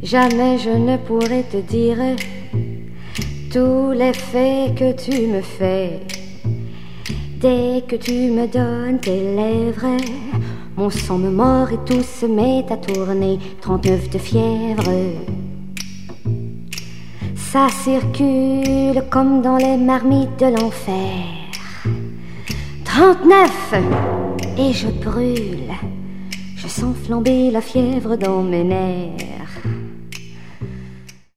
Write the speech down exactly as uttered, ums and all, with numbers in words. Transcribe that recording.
Jamais je ne pourrais te dire tous les faits que tu me fais. Dès que tu me donnes tes lèvres, mon sang me mord et tout se met à tourner. Trente-neuf de fièvre, ça circule comme dans les marmites de l'enfer. Trente-neuf, et je brûle. Je sens flamber la fièvre dans mes nerfs.